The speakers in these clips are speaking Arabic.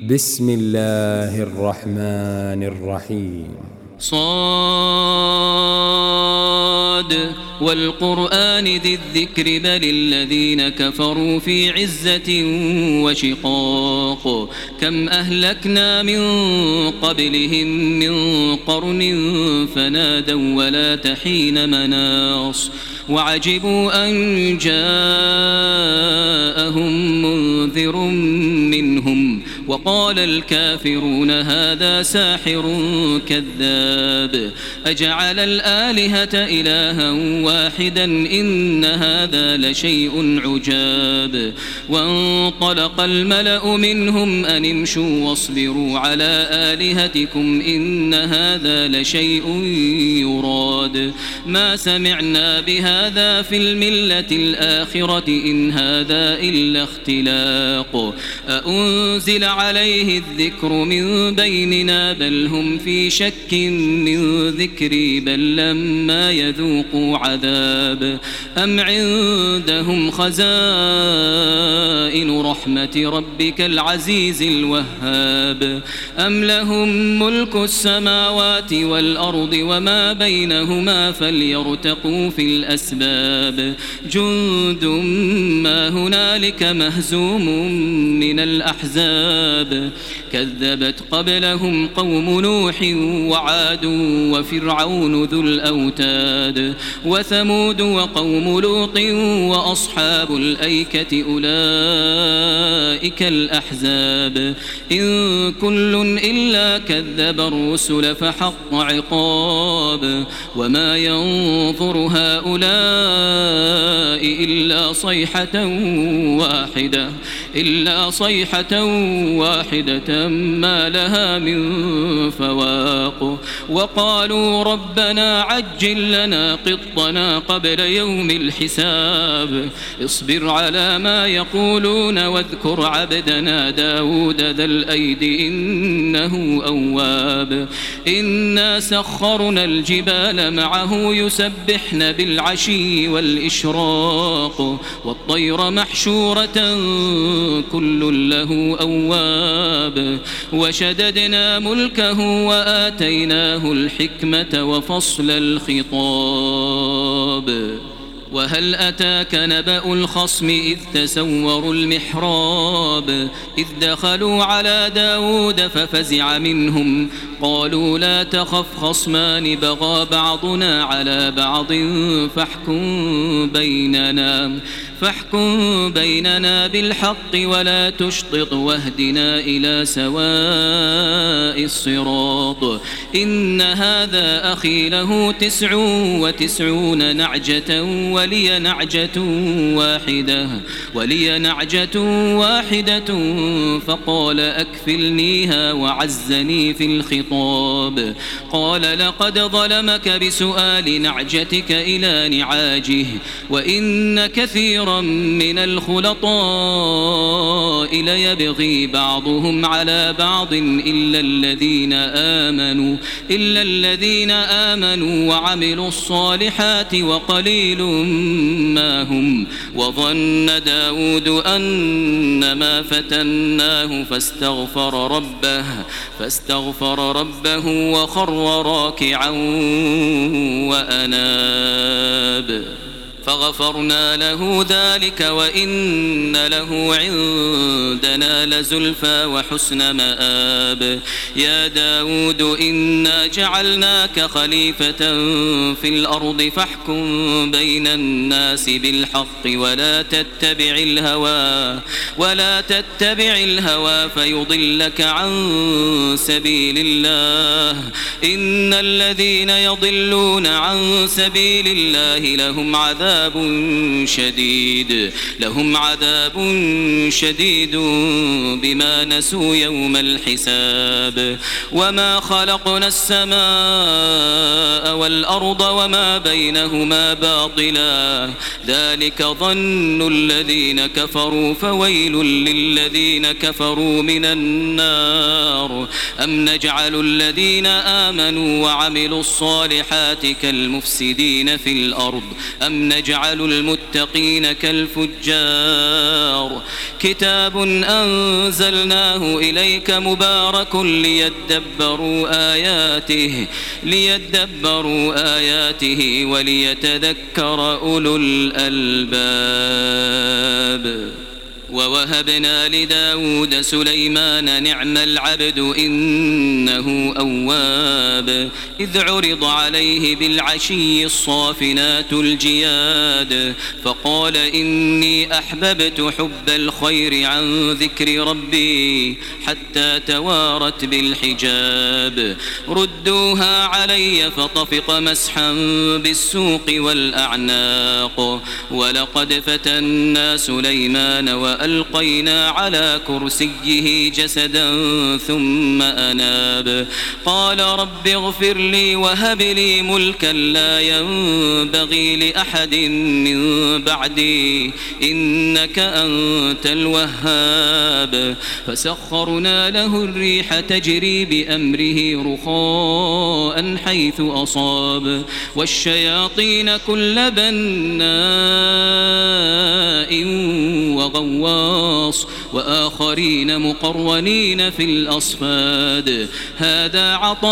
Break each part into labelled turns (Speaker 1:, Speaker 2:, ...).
Speaker 1: بسم الله الرحمن الرحيم.
Speaker 2: صاد والقرآن ذي الذكر بل الذين كفروا في عزة وشقاق كم أهلكنا من قبلهم من قرن فنادوا ولا تحين مناص وعجبوا أن جاءهم منذر منهم وقال الكافرون هذا ساحر كذاب أجعل الآلهة إلها واحدا إن هذا لشيء عجاب وانطلق الملأ منهم أن امشوا واصبروا على آلهتكم إن هذا لشيء يراد ما سمعنا بهذا في الملة الآخرة إن هذا إلا اختلاق أأنزل عليه الذكر من بيننا بل هم في شك من ذكري بل لما يذوقوا عذاب أم عندهم خزائن رحمة ربك العزيز الوهاب أم لهم ملك السماوات والأرض وما بينهما فليرتقوا في الأسباب جند ما هنالك مهزوم من الأحزاب كذبت قبلهم قوم نوح وعاد وفرعون ذو الأوتاد وثمود وقوم لوط وأصحاب الأيكة أولئك الأحزاب إن كل إلا كذب الرسل فحق عقاب وما ينظر هؤلاء إلا صيحة واحدة ما لها من فواق وقالوا ربنا عجل لنا قطنا قبل يوم الحساب اصبر على ما يقولون واذكر عبدنا داود ذا الأيد إنه أواب إنا سخرنا الجبال معه يسبحن بالعشي والإشراق والطير محشورة كل له أواب وشددنا ملكه وآتيناه الحكمة وفصل الخطاب وهل أتاك نبأ الخصم إذ تسوروا المحراب إذ دخلوا على داود ففزع منهم قالوا لا تخف خصمان بغى بعضنا على بعض فاحكم بيننا بالحق ولا تشطط واهدنا إلى سواء الصراط إن هذا أخي له 99 نعجة ولي نعجة واحدة فقال أكفلنيها وعزني في الخطاب قال لقد ظلمك بسؤال نعجتك إلى نعاجه وإن كثيرا من الخلطاء ليبغي بعضهم على بعض إلا الذين آمنوا وعملوا الصالحات وقليل ما هم وظن داود أنما فتناه فاستغفر ربه وخر راكعا وأناب فغفرنا له ذلك وإن له عندنا لزلفى وحسن مآب يا داود إنا جعلناك خليفة في الأرض فاحكم بين الناس بالحق ولا تتبع الهوى فيضلك عن سبيل الله إن الذين يضلون عن سبيل الله لهم عذاب شديد بما نسوا يوم الحساب وما خلقنا السماء والأرض وما بينهما باطلا ذلك ظن الذين كفروا فويل للذين كفروا من النار أم نجعل الذين آمنوا وعملوا الصالحات كالمفسدين في الأرض أم نجعل نجعل المتقين كالفجار كتاب أنزلناه إليك مبارك ليدبروا آياته وليتذكر أولو الألباب ووهبنا لداود سليمان نعم العبد إنه أواب إذ عرض عليه بالعشي الصافنات الجياد فقال إني أحببت حب الخير عن ذكر ربي حتى توارت بالحجاب ردوها علي فطفق مسحا بالسوق والأعناق ولقد فتنا سليمان وألقينا على كرسيه جسدا ثم أناب قال رب اغفر لي وهب لي ملكا لا ينبغي لأحد من بعدي إنك أنت الوهاب فسخرنا له الريح تجري بأمره رخاء حيث أصاب والشياطين كل بناء وغواص وآخرين مقرنين في الأصفاد هذا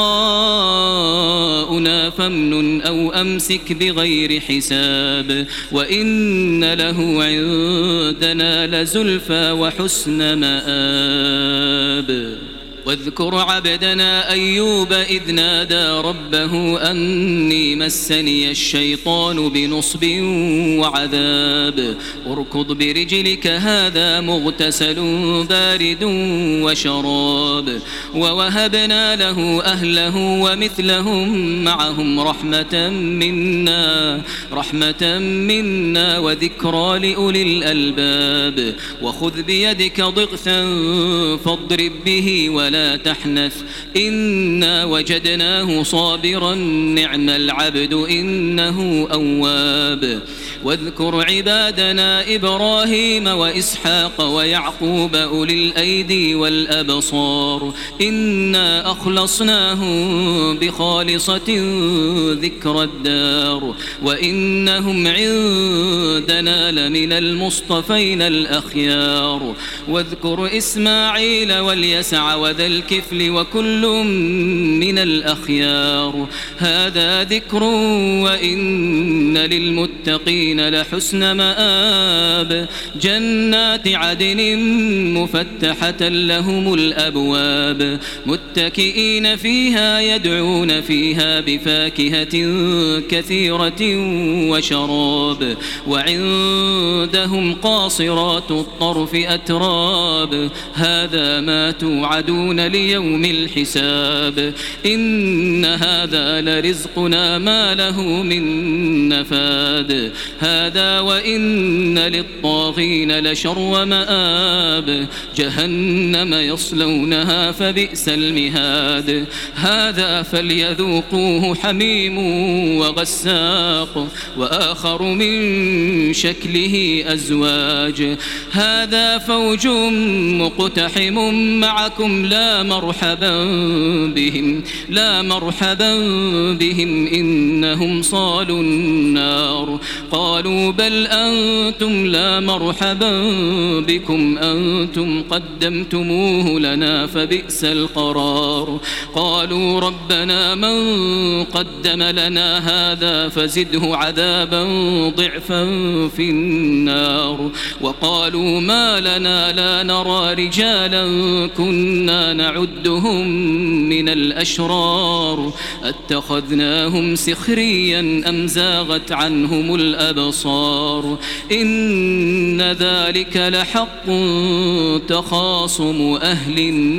Speaker 2: عطاؤنا فامنن أو أمسك بغير حساب وإن له عندنا لزلفى وحسن مآب واذكر عبدنا أيوب إذ نادى ربه أني مسني الشيطان بنصب وعذاب اركض برجلك هذا مغتسل بارد وشراب ووهبنا له أهله ومثلهم معهم رحمة منا وذكرى لأولي الألباب وخذ بيدك ضغثا فاضرب به ولا تحنث إنا وجدناه صابرا نعم العبد إنه أواب واذكر عبادنا إبراهيم وإسحاق ويعقوب أولي الأيدي والأبصار إنا أخلصناهم بخالصة ذكر الدار وإنهم عندنا لمن المصطفين الأخيار واذكر إسماعيل واليسع وذا الكفل وكل من الأخيار هذا ذكر وإن للمتقين لحسن مآب جنات عدن مفتحة لهم الأبواب متكئين فيها يدعون فيها بفاكهة كثيرة وشراب وعندهم قاصرات الطرف أتراب هذا ما توعدون ليوم الحساب إن هذا لرزقنا ما له من نفاد هذا وإن للطاغين لشر مآب جهنم يصلونها فبئس المهاد هذا فليذوقوه حميم وغساق وآخر من شكله أزواج هذا فوج مقتحم معكم لا مرحبا بهم إنهم صالوا النار قالوا بل أنتم لا مرحبا بكم أنتم قدمتموه لنا فبئس القرار قالوا ربنا من قدم لنا هذا فزده عذابا ضعفا في النار وقالوا ما لنا لا نرى رجالا كنا نعدهم من الأشرار اتخذناهم سخريا أم زاغت عنهم الأبصار إن ذلك لحق تخاصم أهل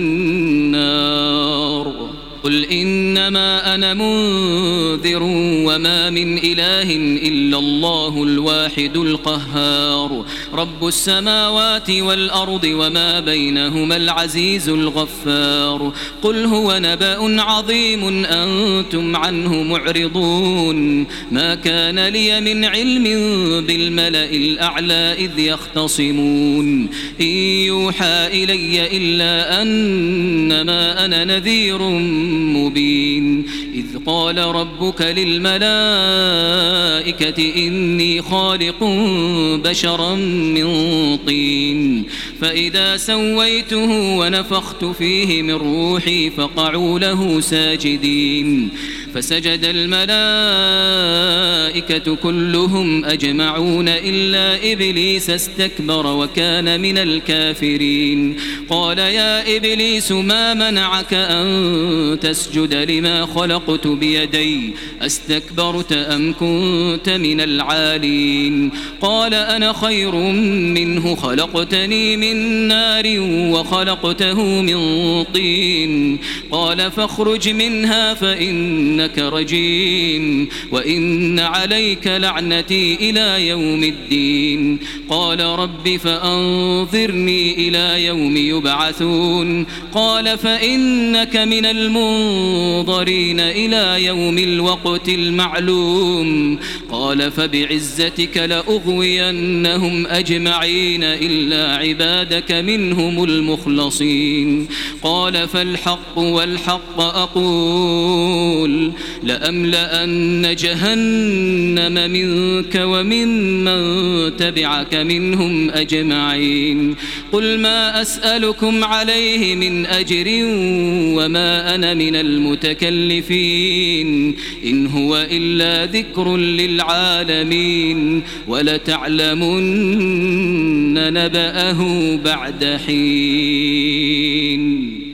Speaker 2: النار قل إنما أنا منذر وما من إله إلا الله الواحد القهار رب السماوات والأرض وما بينهما العزيز الغفار قل هو نبأ عظيم أنتم عنه معرضون ما كان لي من علم بالملأ الأعلى إذ يختصمون إن يوحى إلي إلا أنما أنا نذير مبين إذ قال ربك للملائكة إني خالق بشرا من طين فإذا سويته ونفخت فيه من روحي فقعوا له ساجدين فسجد الملائكة كلهم أجمعون إلا إبليس استكبر وكان من الكافرين قال يا إبليس ما منعك أن تسجد لما خلقت بيدي أستكبرت أم كنت من العالين قال أنا خير منه خلقتني من نار وخلقته من طين قال فاخرج منها فإنك رجيم وإن عليك لعنتي إلى يوم الدين قال رب فأنظرني إلى يوم يبعثون قال فإنك من المنظرين إلى يوم الوقت المعلوم قال فبعزتك لأغوينهم أجمعين إلا عبادك منهم المخلصين قال فالحق والحق أقول لأملأن جهنم منك وممن تبعك منهم أجمعين قل ما أسألكم عليه من أجر وما أنا من المتكلفين إن هو إلا ذكر للعالمين ولتعلمن نبأه بعد حين